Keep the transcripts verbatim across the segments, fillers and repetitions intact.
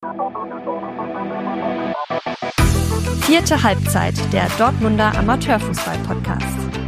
Vierte Halbzeit, der Dortmunder Amateurfußball-Podcast.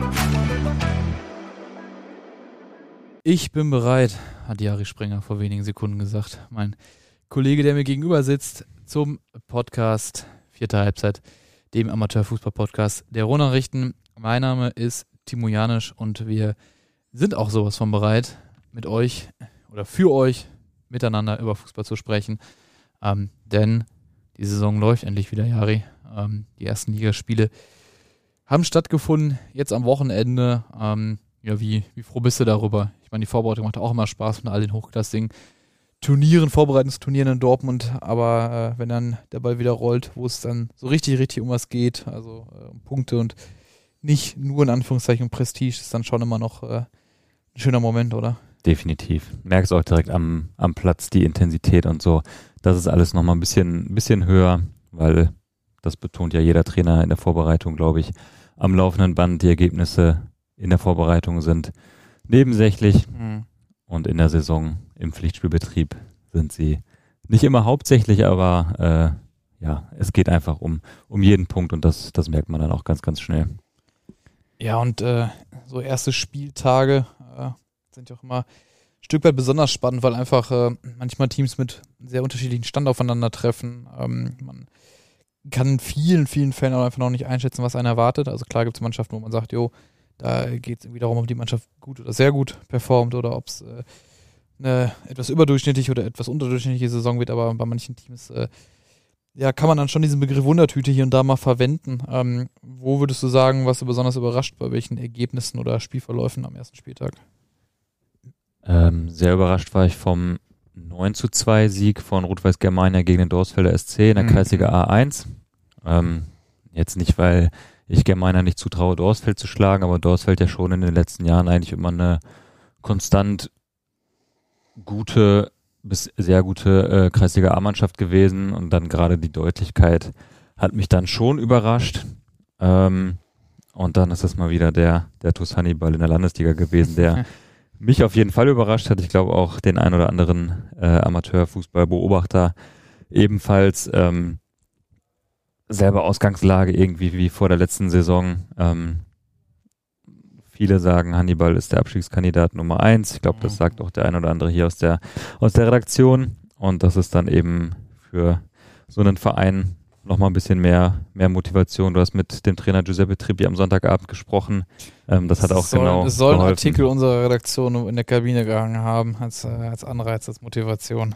Ich bin bereit, hat Jari Sprenger vor wenigen Sekunden gesagt. Mein Kollege, der mir gegenüber sitzt, zum Podcast Vierte Halbzeit, dem Amateurfußball-Podcast der Ruhrnachrichten. Mein Name ist Timo Janisch und wir sind auch sowas von bereit, mit euch oder für euch miteinander über Fußball zu sprechen. Ähm, denn die Saison läuft endlich wieder, Jari. Ähm, die ersten Ligaspiele haben stattgefunden, jetzt am Wochenende. Ähm, ja, wie, wie froh bist du darüber? Ich meine, die Vorbereitung macht auch immer Spaß von all den hochklassigen Turnieren, Vorbereitungsturnieren in Dortmund. Aber äh, wenn dann der Ball wieder rollt, wo es dann so richtig, richtig um was geht, also äh, um Punkte und nicht nur in Anführungszeichen um Prestige, ist dann schon immer noch äh, ein schöner Moment, oder? Definitiv. Merkst auch direkt am, am Platz die Intensität und so. Das ist alles nochmal ein bisschen, ein bisschen höher, weil das betont ja jeder Trainer in der Vorbereitung, glaube ich, am laufenden Band. Die Ergebnisse in der Vorbereitung sind nebensächlich mhm. und in der Saison im Pflichtspielbetrieb sind sie nicht immer hauptsächlich, aber äh, ja, es geht einfach um, um jeden Punkt und das, das merkt man dann auch ganz, ganz schnell. Ja, und äh, so erste Spieltage äh, sind ja auch immer ein Stück weit besonders spannend, weil einfach äh, manchmal Teams mit sehr unterschiedlichen Stand aufeinandertreffen. Ähm, man kann in vielen, vielen Fällen auch einfach noch nicht einschätzen, was einen erwartet. Also klar gibt es Mannschaften, wo man sagt, jo, da geht es irgendwie darum, ob die Mannschaft gut oder sehr gut performt oder ob es äh, eine etwas überdurchschnittliche oder etwas unterdurchschnittliche Saison wird, aber bei manchen Teams äh, ja, kann man dann schon diesen Begriff Wundertüte hier und da mal verwenden. Ähm, wo würdest du sagen, was du besonders überrascht, bei welchen Ergebnissen oder Spielverläufen am ersten Spieltag? Ähm, sehr überrascht war ich vom neun zu zwei Sieg von Rot-Weiß Germania gegen den Dorsfelder S C in der mhm. Kreisliga A eins. Ähm, jetzt nicht, weil ich Germania nicht zutraue, Dorsfeld zu schlagen, aber Dorsfeld ja schon in den letzten Jahren eigentlich immer eine konstant gute bis sehr gute äh, Kreisliga A-Mannschaft gewesen und dann gerade die Deutlichkeit hat mich dann schon überrascht. Ähm, und dann ist es mal wieder der, der TuS Hannibal in der Landesliga gewesen, der mich auf jeden Fall überrascht hat. Ich glaube auch den ein oder anderen äh, Amateurfußballbeobachter ebenfalls. Ähm, selbe Ausgangslage irgendwie wie vor der letzten Saison. Ähm, viele sagen, Hannibal ist der Abstiegskandidat Nummer eins. Ich glaube, das sagt auch der ein oder andere hier aus der aus der Redaktion. Und das ist dann eben für so einen Verein nochmal ein bisschen mehr mehr Motivation. Du hast mit dem Trainer Giuseppe Trippi am Sonntagabend gesprochen. Ähm, das hat auch soll, genau Es soll ein geholfen. Artikel unserer Redaktion in der Kabine gehangen haben, als, als Anreiz, als Motivation.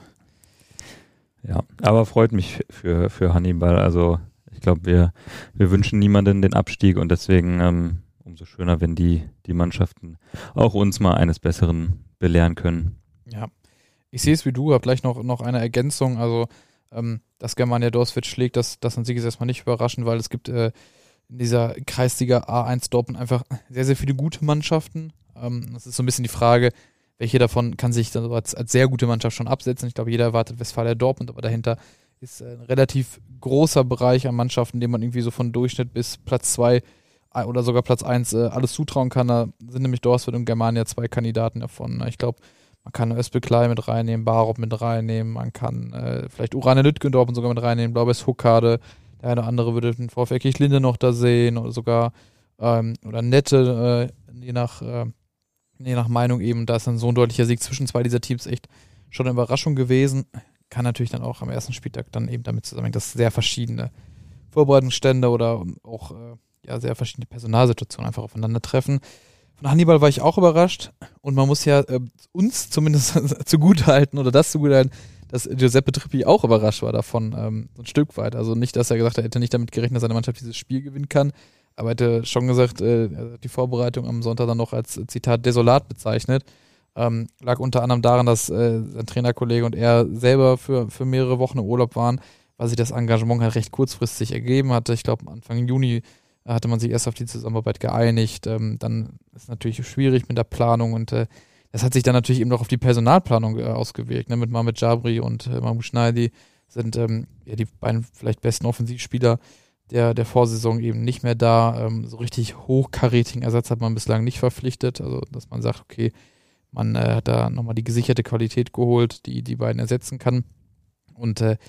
Ja, aber freut mich für, für Hannibal. Also ich glaube, wir, wir wünschen niemanden den Abstieg und deswegen ähm, umso schöner, wenn die, die Mannschaften auch uns mal eines Besseren belehren können. Ja, ich sehe es wie du, habe gleich noch, noch eine Ergänzung. Also ähm, dass Germania Dorsfeld schlägt, das, das an sich ist erstmal nicht überraschend, weil es gibt äh, in dieser Kreisliga A eins Dortmund einfach sehr, sehr viele gute Mannschaften. Ähm, das ist so ein bisschen die Frage, welche davon kann sich dann so als, als sehr gute Mannschaft schon absetzen. Ich glaube, jeder erwartet Westfalia Dortmund, aber dahinter ist ein relativ großer Bereich an Mannschaften, dem man irgendwie so von Durchschnitt bis Platz zwei oder sogar Platz eins äh, alles zutrauen kann. Da sind nämlich Dorsfeld und Germania zwei Kandidaten davon. Ich glaube, man kann Özbeklei mit reinnehmen, Barop mit reinnehmen, man kann äh, vielleicht Urane Lütgendorf sogar mit reinnehmen, Blau-Weiß Huckade, der eine oder andere würde den VfL Kirchlinde noch da sehen oder sogar ähm, oder Nette, äh, je nach äh, je nach Meinung eben. Da ist dann so ein deutlicher Sieg zwischen zwei dieser Teams echt schon eine Überraschung gewesen. Kann natürlich dann auch am ersten Spieltag dann eben damit zusammenhängen, dass sehr verschiedene Vorbereitungsstände oder auch äh, ja, sehr verschiedene Personalsituationen einfach aufeinandertreffen. Von Hannibal war ich auch überrascht und man muss ja äh, uns zumindest zugutehalten oder das zugutehalten, dass Giuseppe Trippi auch überrascht war davon, ähm, so ein Stück weit. Also nicht, dass er gesagt hat, er hätte nicht damit gerechnet, dass seine Mannschaft dieses Spiel gewinnen kann, aber er hätte schon gesagt, äh, er hat die Vorbereitung am Sonntag dann noch als äh, Zitat desolat bezeichnet. Ähm, lag unter anderem daran, dass äh, sein Trainerkollege und er selber für, für mehrere Wochen im Urlaub waren, weil sich das Engagement halt recht kurzfristig ergeben hatte. Ich glaube, Anfang Juni hatte man sich erst auf die Zusammenarbeit geeinigt. Ähm, dann ist es natürlich schwierig mit der Planung und äh, das hat sich dann natürlich eben noch auf die Personalplanung äh, ausgewirkt. Ne? Mit Mahmoud Jabri und äh, Mahmoud Schneidi sind ähm, ja die beiden vielleicht besten Offensivspieler der, der Vorsaison eben nicht mehr da. Ähm, so richtig hochkarätigen Ersatz hat man bislang nicht verpflichtet. Also, dass man sagt, okay, man äh, hat da nochmal die gesicherte Qualität geholt, die die beiden ersetzen kann. Und äh,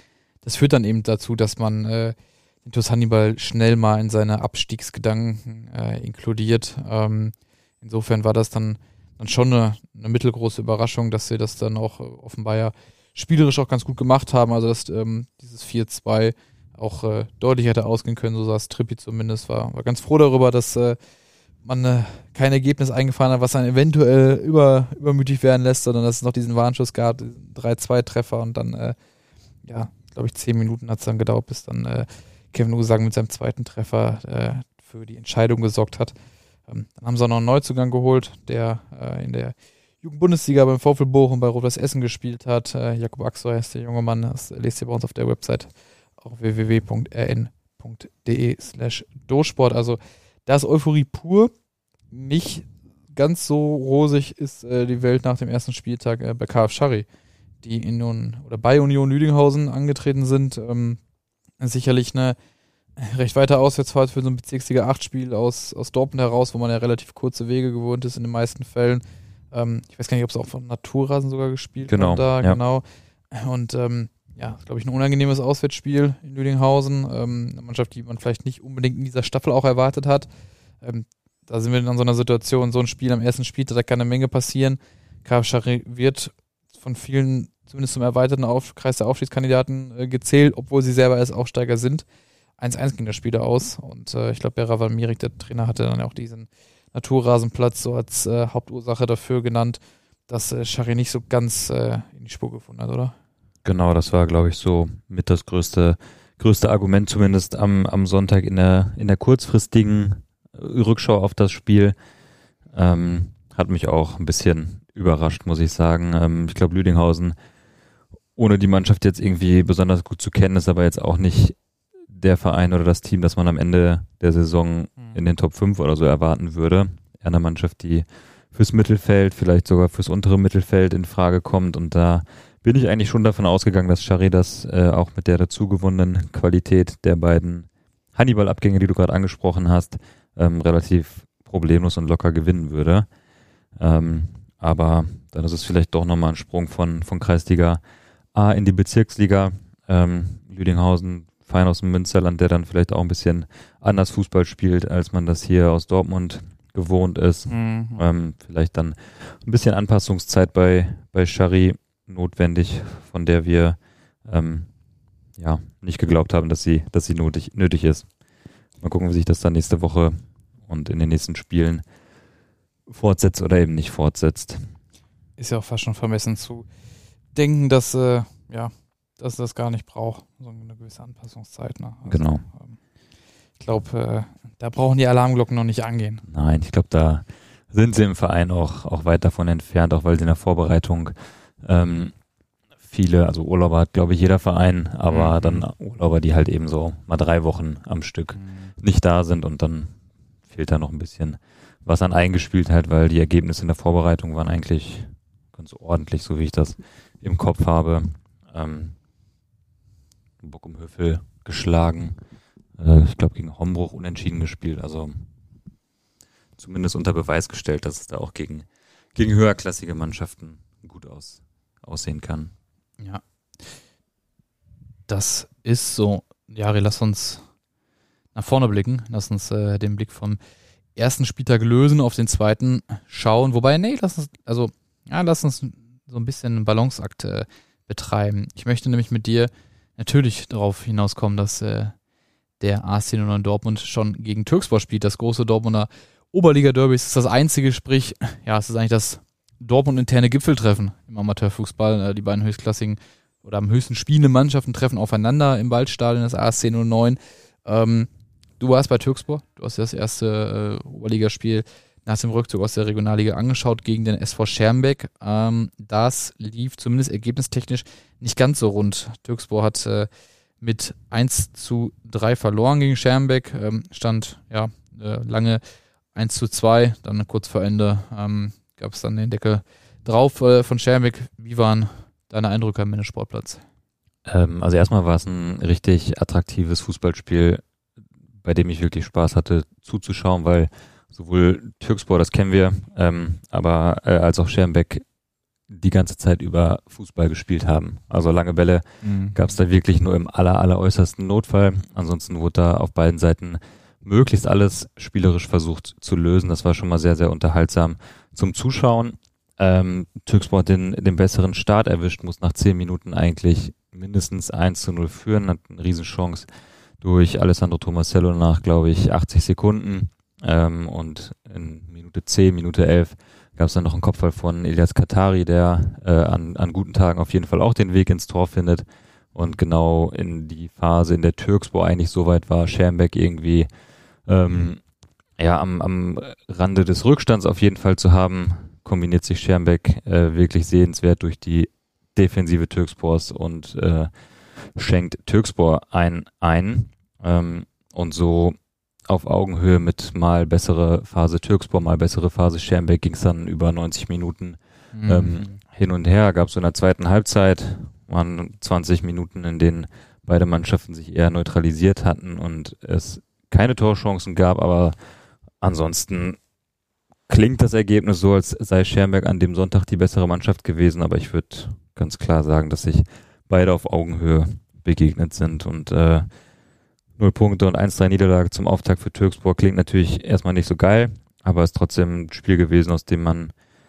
das führt dann eben dazu, dass man äh, den TuS Hannibal schnell mal in seine Abstiegsgedanken äh, inkludiert. Ähm, insofern war das dann, dann schon eine, eine mittelgroße Überraschung, dass sie das dann auch äh, offenbar ja spielerisch auch ganz gut gemacht haben. Also dass ähm, dieses vier zwei auch äh, deutlich hätte ausgehen können, so saß Trippi zumindest, war, war ganz froh darüber, dass äh, man äh, kein Ergebnis eingefahren hat, was dann eventuell über, übermütig werden lässt, sondern dass es noch diesen Warnschuss gab, drei zwei Treffer und dann, äh, ja, glaube ich, zehn Minuten hat es dann gedauert, bis dann äh, Kevin Usang mit seinem zweiten Treffer äh, für die Entscheidung gesorgt hat. Ähm, dann haben sie auch noch einen Neuzugang geholt, der äh, in der Jugendbundesliga beim VfL Bochum bei Rot-Weiß Essen gespielt hat. Äh, Jakob Axel heißt der junge Mann, das lest ihr bei uns auf der Website, auch w w w punkt r n punkt d e slash dosport. Also da ist Euphorie pur. Nicht ganz so rosig ist äh, die Welt nach dem ersten Spieltag äh, bei K F Schari, die in Union, oder bei Union Lüdinghausen angetreten sind. Ähm, sicherlich eine recht weite Auswärtsfahrt für so ein Bezirksliga acht Spiel aus, aus Dortmund heraus, wo man ja relativ kurze Wege gewohnt ist in den meisten Fällen. Ähm, ich weiß gar nicht, ob es auch von Naturrasen sogar gespielt genau, hat da, ja. genau. Und ähm, ja, glaube ich, ein unangenehmes Auswärtsspiel in Lüdinghausen. Ähm, eine Mannschaft, die man vielleicht nicht unbedingt in dieser Staffel auch erwartet hat. Ähm, da sind wir in so einer Situation, so ein Spiel am ersten Spieltag, da kann eine Menge passieren. K F Schari wird von vielen, zumindest zum erweiterten Auf- Kreis der Aufstiegskandidaten, äh, gezählt, obwohl sie selber erst Aufsteiger sind. eins eins ging das Spiel da aus und äh, ich glaube, Beravan Mirik, der Trainer, hatte dann auch diesen Naturrasenplatz so als äh, Hauptursache dafür genannt, dass äh, Schari nicht so ganz äh, in die Spur gefunden hat, oder? Genau, das war, glaube ich, so mit das größte, größte Argument, zumindest am, am Sonntag in der, in der kurzfristigen Rückschau auf das Spiel. Ähm, hat mich auch ein bisschen überrascht, muss ich sagen. Ähm, ich glaube, Lüdinghausen, ohne die Mannschaft jetzt irgendwie besonders gut zu kennen, ist aber jetzt auch nicht der Verein oder das Team, das man am Ende der Saison in den Top fünf oder so erwarten würde. Eher eine Mannschaft, die fürs Mittelfeld, vielleicht sogar fürs untere Mittelfeld in Frage kommt, und da bin ich eigentlich schon davon ausgegangen, dass Schari das äh, auch mit der dazu gewonnenen Qualität der beiden Hannibal-Abgänge, die du gerade angesprochen hast, ähm, relativ problemlos und locker gewinnen würde. Ähm, aber dann ist es vielleicht doch nochmal ein Sprung von, von Kreisliga A in die Bezirksliga. Ähm, Lüdinghausen, Verein aus dem Münsterland, der dann vielleicht auch ein bisschen anders Fußball spielt, als man das hier aus Dortmund gewohnt ist. Mhm. Ähm, vielleicht dann ein bisschen Anpassungszeit bei, bei Schari notwendig, von der wir ähm, ja nicht geglaubt haben, dass sie, dass sie nötig, nötig ist. Mal gucken, wie sich das dann nächste Woche und in den nächsten Spielen fortsetzt oder eben nicht fortsetzt. Ist ja auch fast schon vermessen zu denken, dass äh, ja, dass das gar nicht braucht, so eine gewisse Anpassungszeit. Ne? Also, Genau. Ähm, ich glaube, äh, da brauchen die Alarmglocken noch nicht angehen. Nein, ich glaube, da sind sie im Verein auch, auch weit davon entfernt, auch weil sie in der Vorbereitung ähm, viele, also Urlauber hat, glaube ich, jeder Verein, aber mhm. dann Urlauber, die halt eben so mal drei Wochen am Stück mhm. nicht da sind, und dann fehlt da noch ein bisschen was an Eingespieltheit, weil die Ergebnisse in der Vorbereitung waren eigentlich ganz ordentlich, so wie ich das im Kopf habe. Ähm, Bochum Hövel geschlagen, äh, ich glaube gegen Hombruch unentschieden gespielt, also zumindest unter Beweis gestellt, dass es da auch gegen, gegen höherklassige Mannschaften gut aus, aussehen kann. Ja. Das ist so. Jari, lass uns nach vorne blicken. Lass uns äh, den Blick vom ersten Spieltag lösen, auf den zweiten schauen. Wobei, nee, lass uns, also, ja, lass uns so ein bisschen einen Balanceakt äh, betreiben. Ich möchte nämlich mit dir natürlich darauf hinauskommen, dass äh, der A S C neun Dortmund schon gegen Türkspor spielt. Das große Dortmunder Oberliga-Derby ist das einzige, sprich, ja, es ist eigentlich das Dortmund-interne Gipfeltreffen im Amateurfußball. Die beiden höchstklassigen oder am höchsten spielenden Mannschaften treffen aufeinander im Waldstadion, das A S C null neun. Ähm, du warst bei Türkspor, du hast das erste äh, Oberligaspiel nach dem Rückzug aus der Regionalliga angeschaut gegen den S V Schermbeck. Ähm, das lief zumindest ergebnistechnisch nicht ganz so rund. Türkspor hat äh, mit eins zu drei verloren gegen Schermbeck, ähm, stand ja äh, lange eins zu zwei, dann kurz vor Ende ähm, gab es dann den Deckel drauf äh, von Schermbeck. Wie waren deine Eindrücke am Sportplatz? Ähm, also erstmal war es ein richtig attraktives Fußballspiel, bei dem ich wirklich Spaß hatte zuzuschauen, weil sowohl Türkspor, das kennen wir, ähm, aber äh, als auch Schermbeck die ganze Zeit über Fußball gespielt haben. Also lange Bälle Mhm. gab es da wirklich nur im aller, aller äußersten Notfall. Ansonsten wurde da auf beiden Seiten möglichst alles spielerisch versucht zu lösen. Das war schon mal sehr, sehr unterhaltsam zum Zuschauen. Ähm, Türkspor hat den, den besseren Start erwischt, muss nach zehn Minuten eigentlich mindestens eins zu null führen, hat eine Riesenchance durch Alessandro Tomasello nach, glaube ich, achtzig Sekunden. Ähm, und in Minute zehn, Minute elf gab es dann noch einen Kopfball von Elias Katari, der äh, an, an guten Tagen auf jeden Fall auch den Weg ins Tor findet. Und genau in die Phase, in der Türkspor eigentlich so weit war, Schermbeck irgendwie ähm, ja am, am Rande des Rückstands auf jeden Fall zu haben, kombiniert sich Schermbeck äh, wirklich sehenswert durch die Defensive Türkspors und äh, schenkt Türkspor ein ein. Ähm, und so auf Augenhöhe mit mal bessere Phase Türkspor, mal bessere Phase Schermbeck ging es dann über neunzig Minuten Mhm. ähm, hin und her. Gab es so in der zweiten Halbzeit, waren zwanzig Minuten, in denen beide Mannschaften sich eher neutralisiert hatten und es keine Torchancen gab, aber ansonsten klingt das Ergebnis so, als sei Schermbeck an dem Sonntag die bessere Mannschaft gewesen, aber ich würde ganz klar sagen, dass sich beide auf Augenhöhe begegnet sind und äh, null Punkte und eins drei Niederlage zum Auftakt für Türkspor klingt natürlich erstmal nicht so geil, aber ist trotzdem ein Spiel gewesen, aus dem man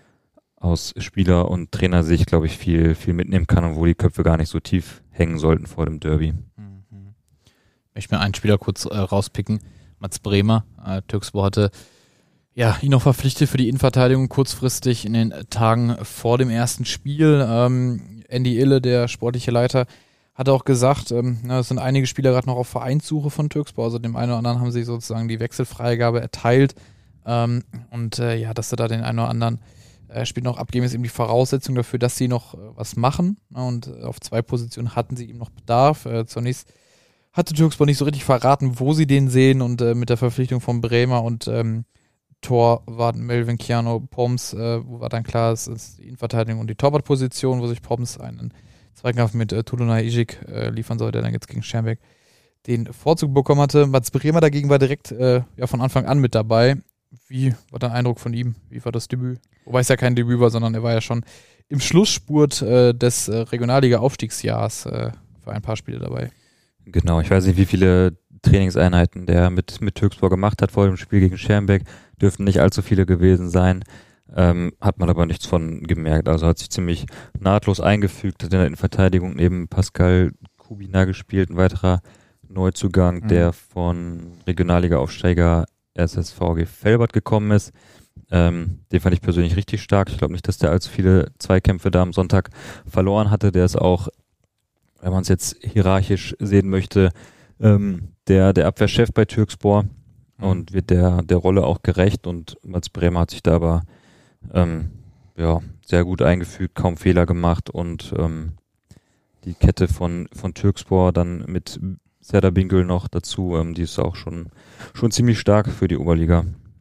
aus Spieler- und Trainersicht, glaube ich, viel, viel mitnehmen kann und wo die Köpfe gar nicht so tief hängen sollten vor dem Derby. Mhm. Ich möchte mir einen Spieler kurz äh, rauspicken. Mats Bremer. Äh, Türkspor hatte ja, ihn noch verpflichtet für die Innenverteidigung kurzfristig in den Tagen vor dem ersten Spiel. Ähm, Andy Ille, der sportliche Leiter, hatte auch gesagt, ähm, na, es sind einige Spieler gerade noch auf Vereinssuche von Türkspor, also dem einen oder anderen haben sie sozusagen die Wechselfreigabe erteilt. Ähm, und äh, ja, dass sie da den einen oder anderen äh, Spiel noch abgeben, ist eben die Voraussetzung dafür, dass sie noch äh, was machen. Ja, und äh, auf zwei Positionen hatten sie ihm noch Bedarf. Äh, zunächst hatte Türkspor nicht so richtig verraten, wo sie den sehen und äh, mit der Verpflichtung von Bremer und ähm, Torwart Melvin Keanu Poms, äh, wo war dann klar, es ist die Innenverteidigung und die Torwartposition, wo sich Poms einen Zweikampf mit äh, Tulunay Ijik äh, liefern soll, der dann jetzt gegen Schermbeck den Vorzug bekommen hatte. Mats Bremer dagegen war direkt äh, ja, von Anfang an mit dabei. Wie war dein Eindruck von ihm? Wie war das Debüt? Wobei es ja kein Debüt war, sondern er war ja schon im Schlussspurt äh, des äh, Regionalliga-Aufstiegsjahrs äh, für ein paar Spiele dabei. Genau, ich weiß nicht, wie viele Trainingseinheiten der mit, mit Türkspor gemacht hat vor dem Spiel gegen Schermbeck. Dürften nicht allzu viele gewesen sein. Ähm, hat man aber nichts von gemerkt. Also hat sich ziemlich nahtlos eingefügt, hat in der Innenverteidigung neben Pascal Kubina gespielt, ein weiterer Neuzugang, Mhm. der von Regionalliga-Aufsteiger S S V G Velbert gekommen ist. Ähm, den fand ich persönlich richtig stark. Ich glaube nicht, dass der allzu viele Zweikämpfe da am Sonntag verloren hatte. Der ist auch, wenn man es jetzt hierarchisch sehen möchte, ähm, der, der Abwehrchef bei Türkspor und wird der, der Rolle auch gerecht und Mats Bremer hat sich da aber ähm, ja, sehr gut eingefügt, kaum Fehler gemacht und ähm, die Kette von, von Türkspor dann mit Serdar Bingöl noch dazu, ähm, die ist auch schon, schon ziemlich stark für die Oberliga.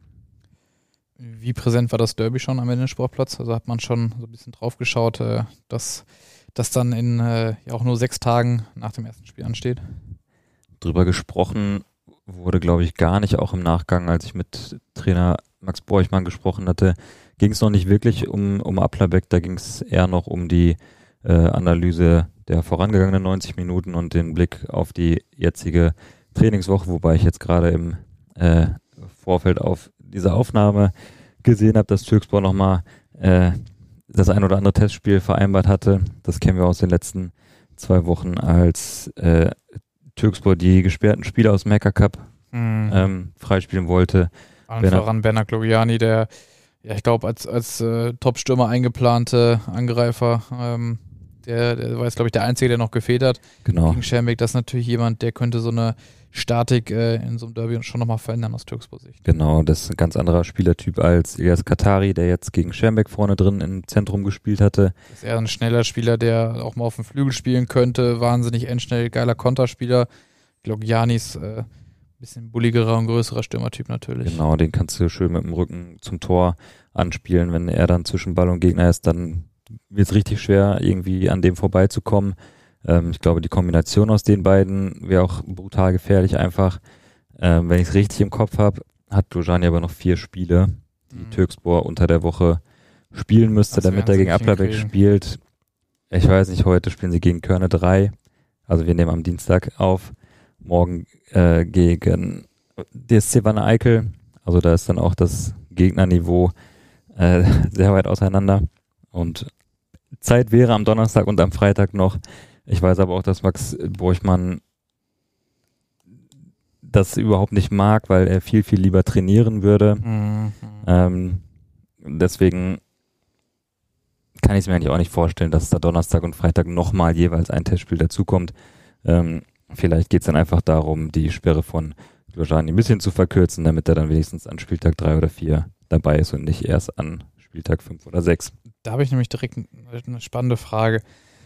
Wie präsent war das Derby schon am Ende-Sportplatz? Also hat man schon so ein bisschen drauf geschaut, äh, dass das dann in äh, ja auch nur sechs Tagen nach dem ersten Spiel ansteht? Drüber gesprochen wurde, glaube ich, gar nicht, auch im Nachgang, als ich mit Trainer Max Borchmann gesprochen hatte, ging es noch nicht wirklich um, um Applerbeck, da ging es eher noch um die äh, Analyse der vorangegangenen neunzig Minuten und den Blick auf die jetzige Trainingswoche, wobei ich jetzt gerade im äh, Vorfeld auf diese Aufnahme gesehen habe, dass Türkspor nochmal äh, das ein oder andere Testspiel vereinbart hatte. Das kennen wir aus den letzten zwei Wochen, als äh, Türkspor die gesperrten Spieler aus dem Hacker Cup Mhm. ähm, freispielen wollte. Allen Bernhard- voran Bernhard Glogiani, der, ja, ich glaube, als, als äh, Top-Stürmer eingeplante Angreifer, ähm, der, der war jetzt, glaube ich, der Einzige, der noch gefehlt hat Genau. gegen Schermbeck. Das ist natürlich jemand, der könnte so eine Statik äh, in so einem Derby schon nochmal verändern aus Türkspor Sicht. Genau, das ist ein ganz anderer Spielertyp als Elias Katari, der jetzt gegen Schermbeck vorne drin im Zentrum gespielt hatte. Ist eher ein schneller Spieler, der auch mal auf dem Flügel spielen könnte. Wahnsinnig endschnell, geiler Konterspieler. Glogianis äh, bisschen bulligerer und größerer Stürmertyp natürlich. Genau, den kannst du schön mit dem Rücken zum Tor anspielen. Wenn er dann zwischen Ball und Gegner ist, dann wird es richtig schwer, irgendwie an dem vorbeizukommen. Ähm, ich glaube, die Kombination aus den beiden wäre auch brutal gefährlich einfach. Ähm, wenn ich es richtig im Kopf habe, hat Dojani aber noch vier Spiele, die Mhm. Türkspor unter der Woche spielen müsste, Das damit werden er sie gegen nicht Applerbeck hinkriegen. spielt. Ich weiß nicht, heute spielen sie gegen Körne drei. Also wir nehmen am Dienstag auf. Morgen äh, gegen D S C Wanne-Eickel. Also da ist dann auch das Gegnerniveau äh, sehr weit auseinander. Und Zeit wäre am Donnerstag und am Freitag noch. Ich weiß aber auch, dass Max Borchmann das überhaupt nicht mag, weil er viel, viel lieber trainieren würde. Mhm. Ähm, deswegen kann ich es mir eigentlich auch nicht vorstellen, dass da Donnerstag und Freitag nochmal jeweils ein Testspiel dazukommt. Ähm, vielleicht geht es dann einfach darum, die Sperre von Djordani ein bisschen zu verkürzen, damit er dann wenigstens an Spieltag drei oder vier dabei ist und nicht erst an Spieltag fünf oder sechs. Da habe ich nämlich direkt eine spannende Frage.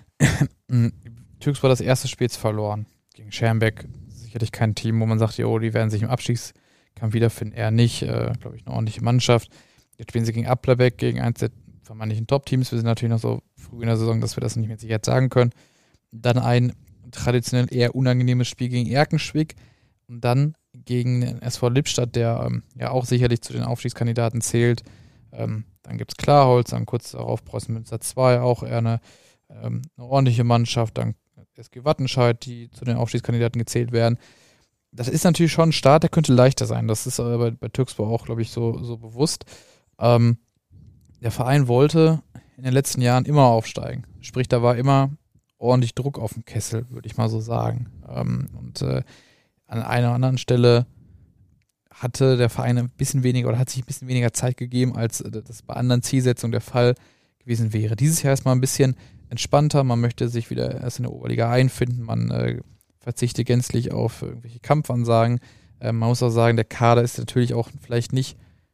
Türks war das erste Spiel jetzt verloren gegen Schermbeck. Sicherlich kein Team, wo man sagt, oh, die werden sich im Abstiegskampf wiederfinden. Eher nicht, äh, glaube ich, eine ordentliche Mannschaft. Jetzt spielen sie gegen Applerbeck, gegen eins der vermeintlichen Top-Teams. Wir sind natürlich noch so früh in der Saison, dass wir das nicht mit Sicherheit sagen können. Dann ein traditionell eher unangenehmes Spiel gegen Erkenschwick und dann gegen den S V Lippstadt, der ähm, ja auch sicherlich zu den Aufstiegskandidaten zählt. Ähm, dann gibt es Klarholz, dann kurz darauf Preußen Münster zwei, auch eher eine, ähm, eine ordentliche Mannschaft, dann S G Wattenscheid, die zu den Aufstiegskandidaten gezählt werden. Das ist natürlich schon ein Start, der könnte leichter sein. Das ist aber bei, bei Türkspor auch, glaube ich, so, so bewusst. Ähm, der Verein wollte in den letzten Jahren immer aufsteigen. Sprich, da war immer ordentlich Druck auf dem Kessel, würde ich mal so sagen. Ähm, und äh, an einer oder anderen Stelle hatte der Verein ein bisschen weniger oder hat sich ein bisschen weniger Zeit gegeben, als das bei anderen Zielsetzungen der Fall gewesen wäre. Dieses Jahr ist mal ein bisschen entspannter, man möchte sich wieder erst in der Oberliga einfinden, man äh, verzichtet gänzlich auf irgendwelche Kampfansagen. Äh, man muss auch sagen, der Kader ist natürlich auch vielleicht nicht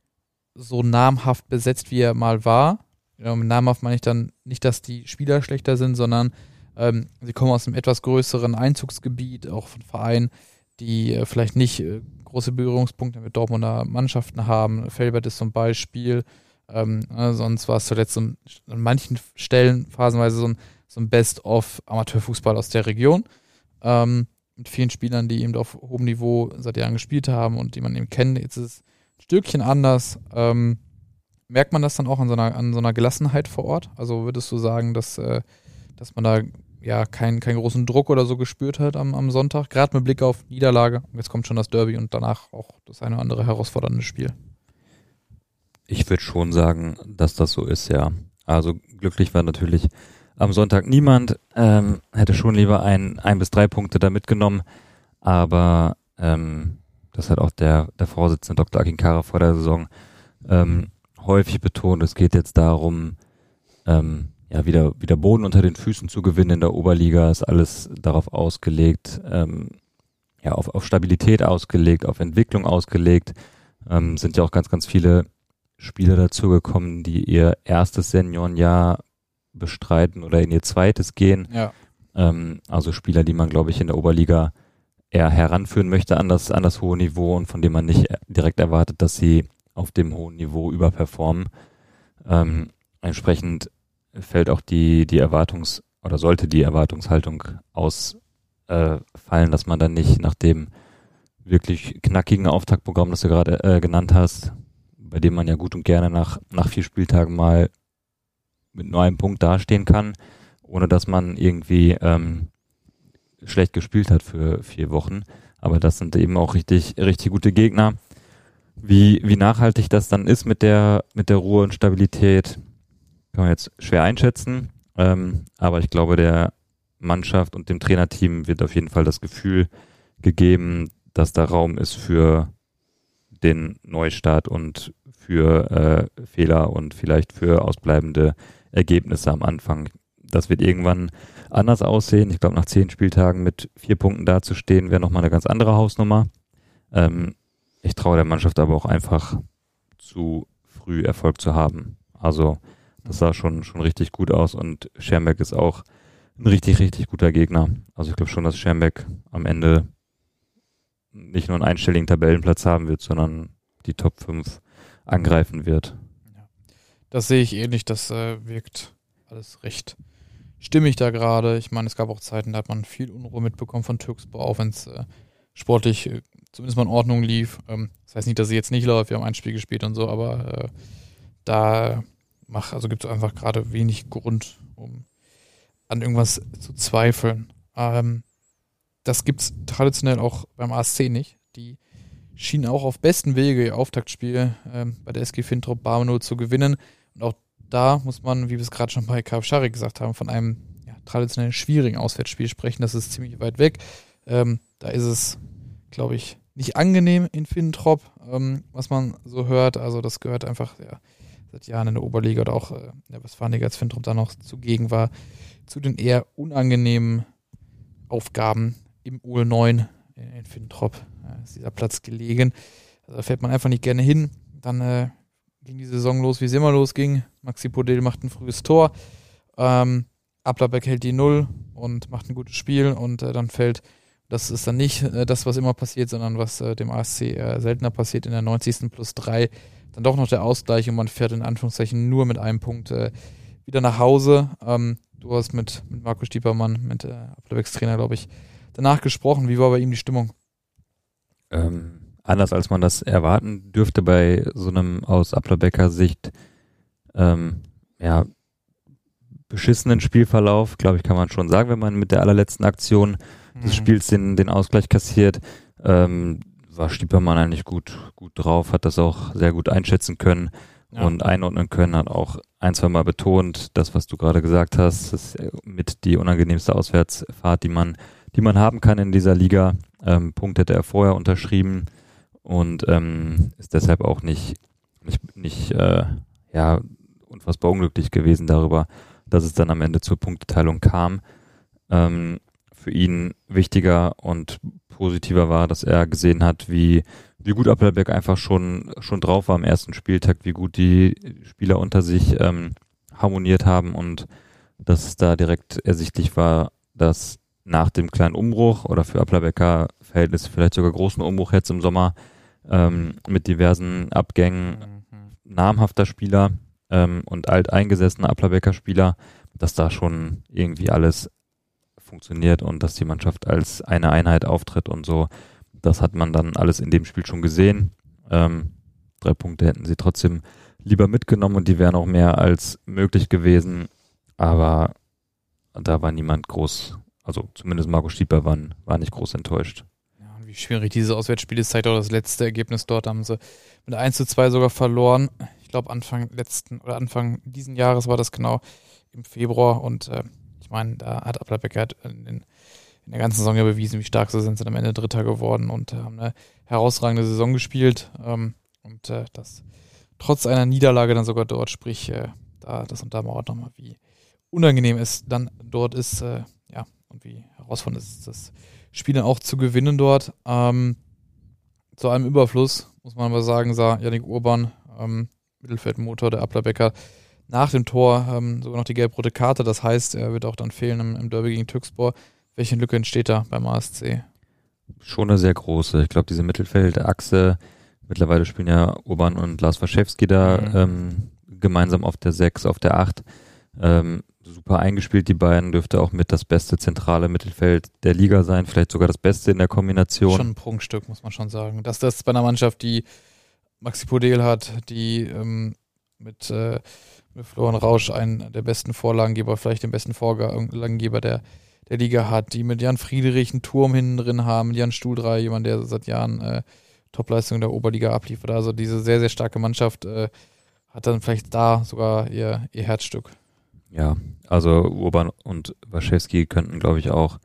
so namhaft besetzt, wie er mal war. Ja, mit namhaft meine ich dann nicht, dass die Spieler schlechter sind, sondern ähm, sie kommen aus einem etwas größeren Einzugsgebiet, auch von Vereinen, die äh, vielleicht nicht äh, große Berührungspunkte mit Dortmunder Mannschaften haben. Felbert ist zum Beispiel. Ähm, äh, sonst war es zuletzt so ein, an manchen Stellen phasenweise so ein, so ein Best-of Amateurfußball aus der Region. Ähm, mit vielen Spielern, die eben auf hohem Niveau seit Jahren gespielt haben und die man eben kennt. Jetzt ist es ein Stückchen anders. Ähm, merkt man das dann auch an so einer, an so einer Gelassenheit vor Ort? Also würdest du sagen, dass, äh, dass man da ja keinen keinen großen Druck oder so gespürt hat am, am Sonntag? Gerade mit Blick auf Niederlage. Jetzt kommt schon das Derby und danach auch das eine oder andere herausfordernde Spiel. Ich würde schon sagen, dass das so ist, ja. Also glücklich war natürlich am Sonntag niemand. Ähm, hätte schon lieber ein, ein bis drei Punkte da mitgenommen. Aber ähm, das hat auch der, der Vorsitzende Doktor Akinkara vor der Saison ähm, häufig betont. Es geht jetzt darum, ähm, ja, wieder, wieder Boden unter den Füßen zu gewinnen in der Oberliga. Ist alles darauf ausgelegt, ähm, ja, auf, auf Stabilität ausgelegt, auf Entwicklung ausgelegt. Ähm, sind ja auch ganz, ganz viele Spieler dazugekommen, die ihr erstes Seniorenjahr bestreiten oder in ihr zweites gehen. Ja. Ähm, also Spieler, die man, glaube ich, in der Oberliga eher heranführen möchte an das, an das hohe Niveau und von dem man nicht direkt erwartet, dass sie auf dem hohen Niveau überperformen. Ähm, entsprechend fällt auch die, die Erwartungs- oder sollte die Erwartungshaltung ausfallen, äh, dass man dann nicht nach dem wirklich knackigen Auftaktprogramm, das du gerade äh, genannt hast, bei dem man ja gut und gerne nach, nach vier Spieltagen mal mit nur einem Punkt dastehen kann, ohne dass man irgendwie ähm, schlecht gespielt hat für vier Wochen. Aber das sind eben auch richtig, richtig gute Gegner. Wie, wie nachhaltig das dann ist mit der, mit der Ruhe und Stabilität, kann man jetzt schwer einschätzen. Ähm, aber ich glaube, der Mannschaft und dem Trainerteam wird auf jeden Fall das Gefühl gegeben, dass da Raum ist für den Neustart und für äh, Fehler und vielleicht für ausbleibende Ergebnisse am Anfang. Das wird irgendwann anders aussehen. Ich glaube, nach zehn Spieltagen mit vier Punkten dazustehen, wäre nochmal eine ganz andere Hausnummer. Ähm, ich traue der Mannschaft aber auch einfach zu früh Erfolg zu haben. Also das sah schon, schon richtig gut aus und Schermbeck ist auch ein richtig, richtig guter Gegner. Also ich glaube schon, dass Schermbeck am Ende nicht nur einen einstelligen Tabellenplatz haben wird, sondern die Top fünf angreifen wird. Das sehe ich ähnlich, das äh, wirkt alles recht stimmig da gerade. Ich meine, es gab auch Zeiten, da hat man viel Unruhe mitbekommen von Türkspor, auch wenn es äh, sportlich äh, zumindest mal in Ordnung lief. Ähm, das heißt nicht, dass sie jetzt nicht läuft, wir haben ein Spiel gespielt und so, aber äh, da mach, also gibt es einfach gerade wenig Grund, um an irgendwas zu zweifeln. Ähm, das gibt es traditionell auch beim A S C nicht. Die schienen auch auf besten Wege ihr Auftaktspiel ähm, bei der S G Fintrop Barmelo zu gewinnen. Und auch da muss man, wie wir es gerade schon bei K F Scharek gesagt haben, von einem ja, traditionell schwierigen Auswärtsspiel sprechen. Das ist ziemlich weit weg. Ähm, da ist es, glaube ich, nicht angenehm in Fintrop, ähm, was man so hört. Also das gehört einfach ja, seit Jahren in der Oberliga oder auch äh, in der Westfalenliga, als Fintrop da noch zugegen war, zu den eher unangenehmen Aufgaben im U L neun in, in Fintrop. Ja, ist dieser Platz gelegen. Also da fährt man einfach nicht gerne hin. Dann äh, ging die Saison los, wie es immer losging. Maxi Podel macht ein frühes Tor. Ähm, Applerbeck hält die Null und macht ein gutes Spiel und äh, dann fällt, das ist dann nicht äh, das, was immer passiert, sondern was äh, dem A S C äh, seltener passiert, in der neunzigsten plus drei dann doch noch der Ausgleich und man fährt in Anführungszeichen nur mit einem Punkt äh, wieder nach Hause. Ähm, du hast mit, mit Marco Stiepermann, mit äh, Applerbecks Trainer, glaube ich, danach gesprochen. Wie war bei ihm die Stimmung? Ähm, anders als man das erwarten dürfte bei so einem aus Applerbecker Sicht ähm, ja, beschissenen Spielverlauf, glaube ich, kann man schon sagen, wenn man mit der allerletzten Aktion mhm. des Spiels den, den Ausgleich kassiert, ähm, war Stiepermann eigentlich gut, gut drauf, hat das auch sehr gut einschätzen können ja. und einordnen können, hat auch ein, zwei Mal betont, das, was du gerade gesagt hast, ist mit die unangenehmste Auswärtsfahrt, die man, die man haben kann in dieser Liga. Ähm, Punkt hätte er vorher unterschrieben und ähm, ist deshalb auch nicht, nicht, nicht äh, ja, unfassbar unglücklich gewesen darüber, dass es dann am Ende zur Punkteteilung kam. Ähm, für ihn wichtiger und positiver war, dass er gesehen hat, wie, wie gut Applerbeck einfach schon, schon drauf war am ersten Spieltag, wie gut die Spieler unter sich ähm, harmoniert haben und dass es da direkt ersichtlich war, dass nach dem kleinen Umbruch oder für Applerbecker Verhältnisse vielleicht sogar großen Umbruch jetzt im Sommer ähm, mit diversen Abgängen mhm. namhafter Spieler ähm, und alteingesessener Applerbecker Spieler, dass da schon irgendwie alles funktioniert und dass die Mannschaft als eine Einheit auftritt und so. Das hat man dann alles in dem Spiel schon gesehen. Ähm, drei Punkte hätten sie trotzdem lieber mitgenommen und die wären auch mehr als möglich gewesen, aber da war niemand groß, also zumindest Marco Stieper war, war nicht groß enttäuscht. Ja, wie schwierig dieses Auswärtsspiel ist, zeigt auch das letzte Ergebnis dort, haben sie mit eins zu zwei sogar verloren. Ich glaube Anfang letzten oder Anfang diesen Jahres war das genau im Februar und äh, ich meine, da hat Applerbeck halt in, in der ganzen Saison ja bewiesen, wie stark sie sind, sind am Ende Dritter geworden und äh, haben eine herausragende Saison gespielt ähm, und äh, das trotz einer Niederlage dann sogar dort, sprich, äh, da das untermauert nochmal, wie unangenehm es dann dort ist, äh, ja, und wie herausfordernd es ist, das Spiel dann auch zu gewinnen dort. Ähm, zu einem Überfluss, muss man aber sagen, sah Yannick Urban, ähm, Mittelfeldmotor der Applerbecker, nach dem Tor ähm, sogar noch die gelb-rote Karte. Das heißt, er wird auch dann fehlen im, im Derby gegen Türkspor. Welche Lücke entsteht da beim A S C? Schon eine sehr große. Ich glaube, diese Mittelfeldachse, mittlerweile spielen ja Urban und Lars Waschewski da mhm. ähm, gemeinsam auf der sechs, auf der acht. Ähm, super eingespielt, die beiden. Dürfte auch mit das beste zentrale Mittelfeld der Liga sein. Vielleicht sogar das Beste in der Kombination. Schon ein Prunkstück, muss man schon sagen. Dass das bei einer Mannschaft, die Maxi Podel hat, die ähm, mit... Äh, mit Florian Rausch einen der besten Vorlagengeber, vielleicht den besten Vorlagengeber der, der Liga hat, die mit Jan Friedrich einen Turm hinten drin haben, Jan Stuhlrei, jemand, der seit Jahren äh, Topleistungen der Oberliga abliefert. Also diese sehr, sehr starke Mannschaft äh, hat dann vielleicht da sogar ihr, ihr Herzstück. Ja, also Urban und Waschewski könnten, glaube ich, auch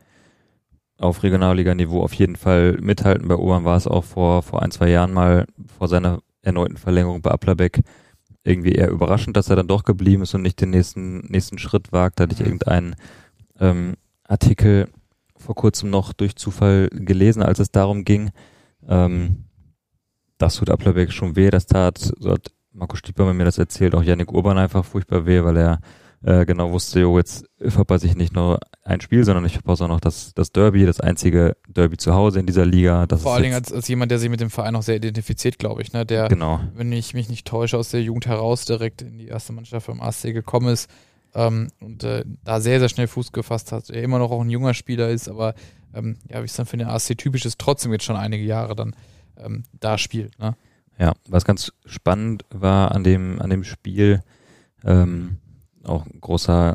auf Regionalliga-Niveau auf jeden Fall mithalten. Bei Urban war es auch vor, vor ein, zwei Jahren mal vor seiner erneuten Verlängerung bei Applerbeck irgendwie eher überraschend, dass er dann doch geblieben ist und nicht den nächsten nächsten Schritt wagt. Da hatte ich irgendeinen ähm, Artikel vor kurzem noch durch Zufall gelesen, als es darum ging, ähm, das tut Applerbeck schon weh, das tat, so hat Marco Stieper mir das erzählt, auch Yannick Urban einfach furchtbar weh, weil er äh, genau wusste, jo, jetzt verpasse ich nicht nur ein Spiel, sondern ich verpasse auch noch das, das Derby, das einzige Derby zu Hause in dieser Liga. Das Vor ist allen Dingen als, als jemand, der sich mit dem Verein auch sehr identifiziert, glaube ich, ne? Der, genau. wenn ich mich nicht täusche, aus der Jugend heraus direkt in die erste Mannschaft beim A S C gekommen ist ähm, und äh, da sehr, sehr schnell Fuß gefasst hat. Er immer noch auch ein junger Spieler ist, aber ähm, ja, wie es dann für den A S C typisch ist, trotzdem jetzt schon einige Jahre dann ähm, da spielt. Ne? Ja, was ganz spannend war an dem, an dem Spiel, Ähm, auch ein großer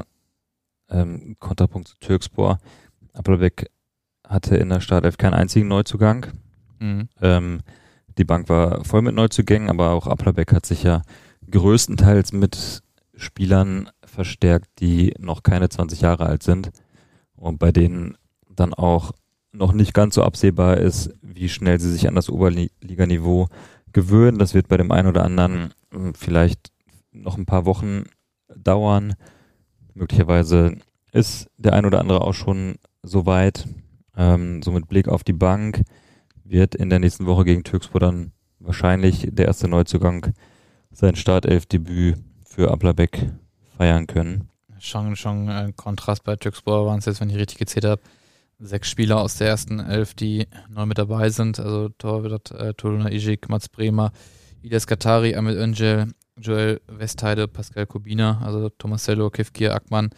ähm, Konterpunkt zu Türkspor. Applerbeck hatte in der Startelf keinen einzigen Neuzugang. Mhm. Ähm, die Bank war voll mit Neuzugängen, aber auch Applerbeck hat sich ja größtenteils mit Spielern verstärkt, die noch keine zwanzig Jahre alt sind und bei denen dann auch noch nicht ganz so absehbar ist, wie schnell sie sich an das Oberliganiveau gewöhnen. Das wird bei dem einen oder anderen äh, vielleicht noch ein paar Wochen dauern. Möglicherweise ist der ein oder andere auch schon soweit. Ähm, so mit Blick auf die Bank wird in der nächsten Woche gegen Türkspor dann wahrscheinlich der erste Neuzugang sein Startelfdebüt für Applerbeck feiern können. Schon, schon ein Kontrast bei Türkspor waren es jetzt, wenn ich richtig gezählt habe, sechs Spieler aus der ersten Elf, die neu mit dabei sind. Also Torwart äh, Toluna Ijik, Mats Bremer, Ilyas Katari, Ahmed Öncel, Joel Westheide, Pascal Kubina, also Tomasello, Kefkir, Akman,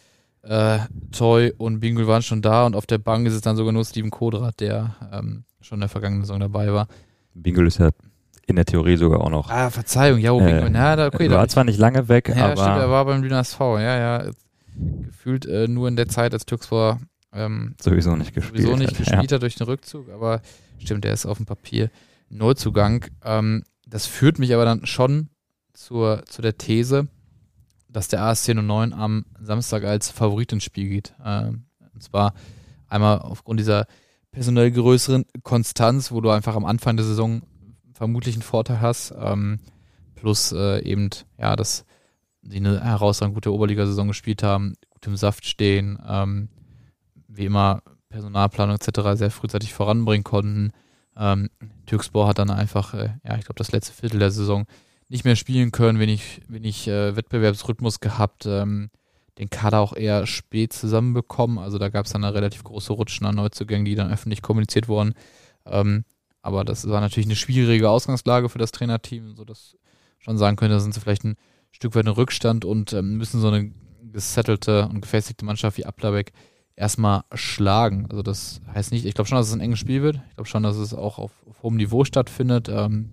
äh, Toy und Bingül waren schon da und auf der Bank ist es dann sogar nur Steven Kodrat, der ähm, schon in der vergangenen Saison dabei war. Bingül ist ja in der Theorie sogar auch noch. Ah, Verzeihung, ja, oh, äh, Bingül, na, da, okay, war da, zwar nicht lange weg, ja, aber stimmt, er war beim Dynamo S V, ja, ja, gefühlt äh, nur in der Zeit, als Türkspor ähm, sowieso nicht gespielt sowieso nicht hat. gespielt Ja. hat durch den Rückzug, aber stimmt, der ist auf dem Papier Neuzugang. Ähm, das führt mich aber dann schon zur, zu der These, dass der A S zehn neun am Samstag als Favorit ins Spiel geht. Ähm, und zwar einmal aufgrund dieser personell größeren Konstanz, wo du einfach am Anfang der Saison vermutlich einen Vorteil hast, ähm, plus äh, eben, ja, dass sie eine herausragend gute Oberliga-Saison gespielt haben, gut im Saft stehen, ähm, wie immer Personalplanung et cetera sehr frühzeitig voranbringen konnten. Ähm, Türkspor hat dann einfach, äh, ja, ich glaube, das letzte Viertel der Saison nicht mehr spielen können, wenig, wenig äh, Wettbewerbsrhythmus gehabt, ähm, den Kader auch eher spät zusammenbekommen. Also da gab es dann eine relativ große Rutsche an Neuzugängen, die dann öffentlich kommuniziert wurden. Ähm, aber das war natürlich eine schwierige Ausgangslage für das Trainerteam, sodass schon sagen könnte, da sind sie vielleicht ein Stück weit in Rückstand und ähm, müssen so eine gesettelte und gefestigte Mannschaft wie Applerbeck erstmal schlagen. Also das heißt nicht, ich glaube schon, dass es ein enges Spiel wird. Ich glaube schon, dass es auch auf, auf hohem Niveau stattfindet, ähm,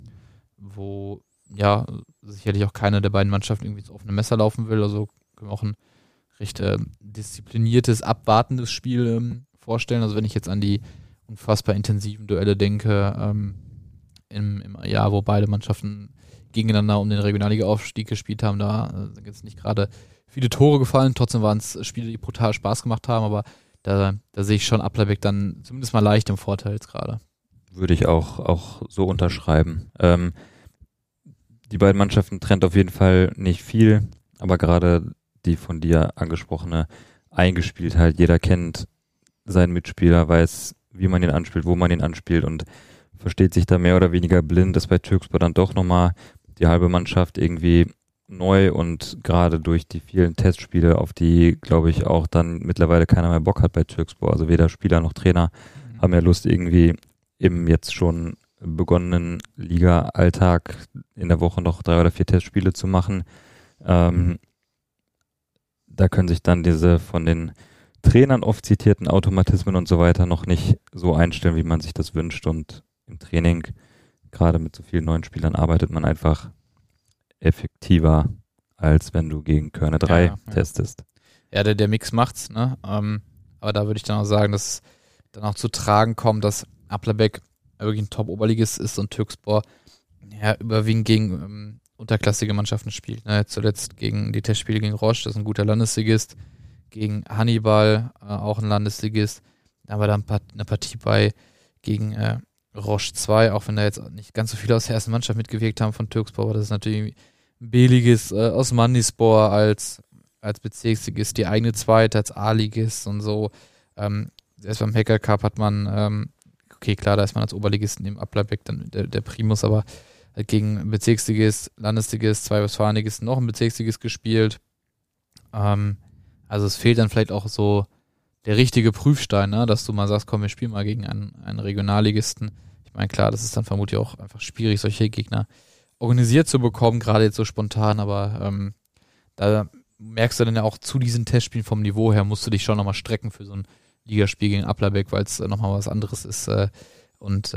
wo ja sicherlich auch keine der beiden Mannschaften irgendwie ins offene Messer laufen will. Also können wir auch ein recht äh, diszipliniertes, abwartendes Spiel ähm, vorstellen. Also wenn ich jetzt an die unfassbar intensiven Duelle denke, ähm, im, im Jahr, wo beide Mannschaften gegeneinander um den Regionalliga-Aufstieg gespielt haben, da äh, sind jetzt nicht gerade viele Tore gefallen. Trotzdem waren es Spiele, die brutal Spaß gemacht haben, aber da, da sehe ich schon Applerbeck dann zumindest mal leicht im Vorteil jetzt gerade. Würde ich auch, auch so unterschreiben. Ähm, die beiden Mannschaften trennt auf jeden Fall nicht viel, aber gerade die von dir angesprochene Eingespieltheit, jeder kennt seinen Mitspieler, weiß, wie man ihn anspielt, wo man ihn anspielt und versteht sich da mehr oder weniger blind, ist bei Türkspor dann doch nochmal die halbe Mannschaft irgendwie neu und gerade durch die vielen Testspiele, auf die, glaube ich, auch dann mittlerweile keiner mehr Bock hat bei Türkspor, also weder Spieler noch Trainer mhm. haben ja Lust, irgendwie im jetzt schon begonnenen Liga-Alltag in der Woche noch drei oder vier Testspiele zu machen. Ähm, da können sich dann diese von den Trainern oft zitierten Automatismen und so weiter noch nicht so einstellen, wie man sich das wünscht, und im Training, gerade mit so vielen neuen Spielern, arbeitet man einfach effektiver, als wenn du gegen Körne drei ja, ja. testest. Ja, der, der Mix macht's, ne? Ähm, aber da würde ich dann auch sagen, dass dann auch zu tragen kommt, dass Applerbeck wirklich ein Top-Oberligist ist und Türkspor ja überwiegend gegen ähm, unterklassige Mannschaften spielt. Ne? Zuletzt gegen die Testspiele gegen Roche, das ist ein guter Landesligist, gegen Hannibal, äh, auch ein Landesligist, aber dann eine Partie bei gegen äh, Roche zwei, auch wenn da jetzt nicht ganz so viele aus der ersten Mannschaft mitgewirkt haben von Türkspor, aber das ist natürlich ein B-Ligist äh, aus Mandispor als, als Bezirksligist, die eigene Zweite als A-Ligist und so. Ähm, erst beim Hacker Cup hat man, ähm, okay, klar, da ist man als Oberligist neben Applerbeck dann der, der Primus, aber halt gegen Bezirksligist, Landesligist, zwei Westfalenligisten noch ein Bezirksligist gespielt. Ähm, also es fehlt dann vielleicht auch so der richtige Prüfstein, ne? Dass du mal sagst, komm, wir spielen mal gegen einen, einen Regionalligisten. Ich meine, klar, das ist dann vermutlich auch einfach schwierig, solche Gegner organisiert zu bekommen, gerade jetzt so spontan, aber ähm, da merkst du dann ja auch zu diesen Testspielen vom Niveau her, musst du dich schon nochmal strecken für so ein Ligaspiel gegen Applerbeck, weil es äh, nochmal was anderes ist. Äh, und ähm,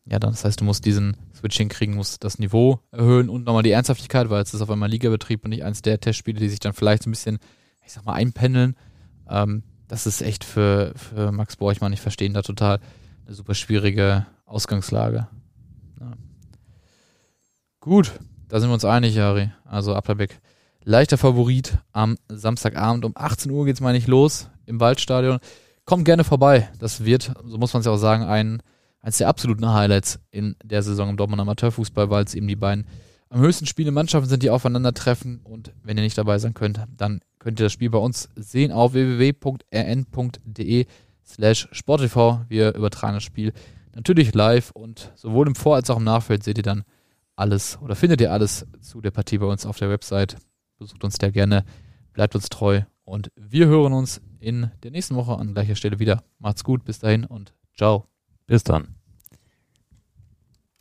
ja, dann, das heißt, du musst diesen Switch hinkriegen, musst das Niveau erhöhen und nochmal die Ernsthaftigkeit, weil es ist auf einmal Ligabetrieb und nicht eins der Testspiele, die sich dann vielleicht so ein bisschen, ich sag mal, einpendeln. Ähm, das ist echt für, für Max Borchmann, ich verstehe ihn da total, eine super schwierige Ausgangslage. Ja. Gut, da sind wir uns einig, Jari. Also Applerbeck, leichter Favorit am Samstagabend. Um achtzehn Uhr geht's, meine ich, los im Waldstadion. Kommt gerne vorbei. Das wird, so muss man es ja auch sagen, ein, eines der absoluten Highlights in der Saison im Dortmunder Amateurfußball, weil es eben die beiden am höchsten spielenden Mannschaften sind, die aufeinandertreffen. Und wenn ihr nicht dabei sein könnt, dann könnt ihr das Spiel bei uns sehen auf w w w punkt r n punkt d e slash sporttv. Wir übertragen das Spiel natürlich live und sowohl im Vor- als auch im Nachfeld seht ihr dann alles oder findet ihr alles zu der Partie bei uns auf der Website. Besucht uns da gerne, bleibt uns treu und wir hören uns in der nächsten Woche an gleicher Stelle wieder. Macht's gut, bis dahin und ciao. Bis dann.